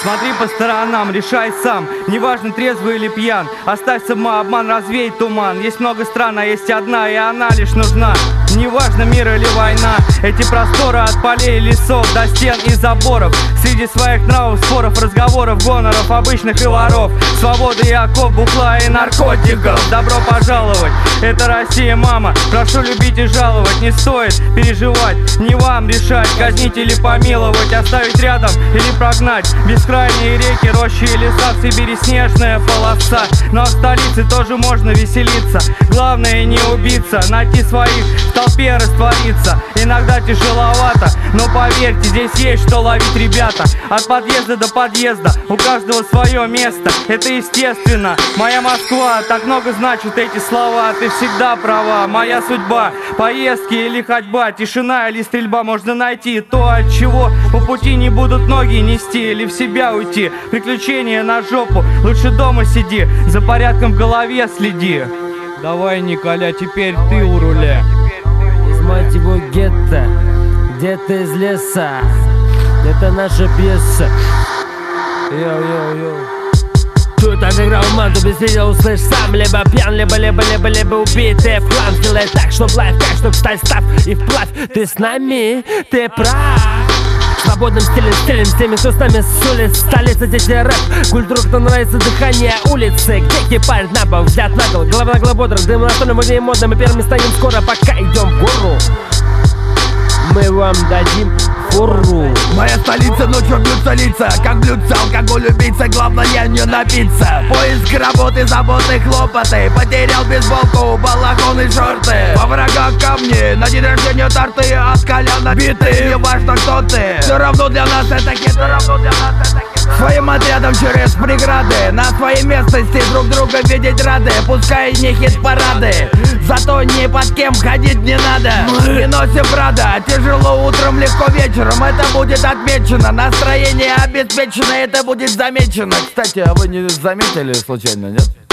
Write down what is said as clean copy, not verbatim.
Смотри по сторонам, решай сам. Неважно, трезвый или пьян. Оставь самообман, развей туман. Есть много стран, а есть одна, и она лишь нужна. Неважно, мир или война. Эти просторы от полей и лесов до стен и заборов. Среди своих нравов, споров, разговоров, гоноров, обычных и воров. Свобода и окоп, бухла и наркотиков. Добро пожаловать, это Россия, мама. Прошу любить и жаловать, не стоит переживать. Не вам решать, казнить или помиловать, оставить рядом или прогнать. Бескрайние реки, рощи и леса, в Сибири снежная полоса. Но в столице тоже можно веселиться. Главное не убиться, найти своих, в толпе раствориться. Иногда тяжеловато, но поверьте, здесь есть что ловить, ребята. От подъезда до подъезда, у каждого свое место. Это естественно, моя Москва, так много значат эти слова. Ты всегда права, моя судьба, поездки или ходьба, тишина или стрельба. Можно найти то, от чего по пути не будут ноги нести, или в себя уйти. Приключения на жопу, лучше дома сиди, за порядком в голове следи. Давай, Николя, теперь ты у руля. Из мать его гетто, где-то из леса. Это наша пьеса. Йоу-йоу-йоу. Тут отыграл манту, без видео услышь сам. Либо пьян, либо убитый в хлам. Сделай так, чтоб лайф, как чтоб сталь став и вплавь. Ты с нами, ты прав. Свободным стилем, с теми, кто с нами с улиц. Столица, дети, рэп, культура, кто нравится, дыхание улицы. Где кипарит на бок, взгляд на гол, голова на глободр. Дым на столе, мы модно, мы первыми станем скоро, пока идем в гору. Мы вам дадим фору. Моя столица, ночью бьются лица, как блюдца, алкоголь убийца, главное не напиться. Поиск работы, заботы, хлопоты. Потерял бейсболку, балахон и шорты. Во врагах камни, на день рождения торты, от коляна биты. Не важно кто ты, все равно для нас это хит, все равно для нас это хит. Своим отрядом через преграды, на своей местности друг друга видеть рады. Пускай не хит-парады, зато ни под кем ходить не надо. Не носим брада, тяжело утром, легко вечером. Это будет отмечено, настроение обеспечено, это будет замечено. Кстати, а вы не заметили случайно, нет?